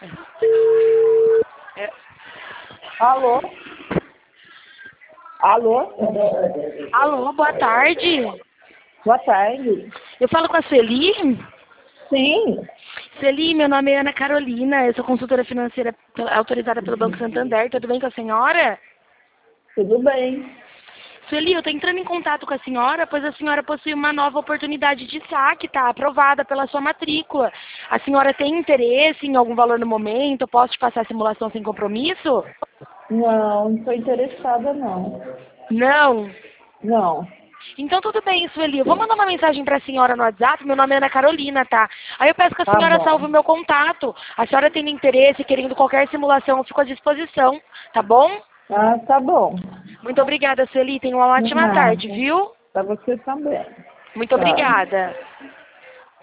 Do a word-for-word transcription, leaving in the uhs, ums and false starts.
É. Alô? Alô? Alô, boa tarde. Boa tarde. Eu falo com a Celi? Sim. Celi, meu nome é Ana Carolina, eu sou consultora financeira autorizada pelo Banco Santander. Tudo bem com a senhora? Tudo bem. Sueli, eu estou entrando em contato com a senhora, pois a senhora possui uma nova oportunidade de saque, tá? Aprovada pela sua matrícula. A senhora tem interesse em algum valor no momento? Posso te passar a simulação sem compromisso? Não, não estou interessada, não. Não? Não. Então tudo bem, Sueli. Eu vou mandar uma mensagem para a senhora no WhatsApp. Meu nome é Ana Carolina, tá? Aí eu peço que a Tá senhora bom. salve o meu contato. A senhora tendo interesse, querendo qualquer simulação, eu fico à disposição, tá bom? Ah, tá bom. Muito obrigada, Sueli. Tenha uma De ótima nada. tarde, viu? Para você também. Muito Tchau. obrigada.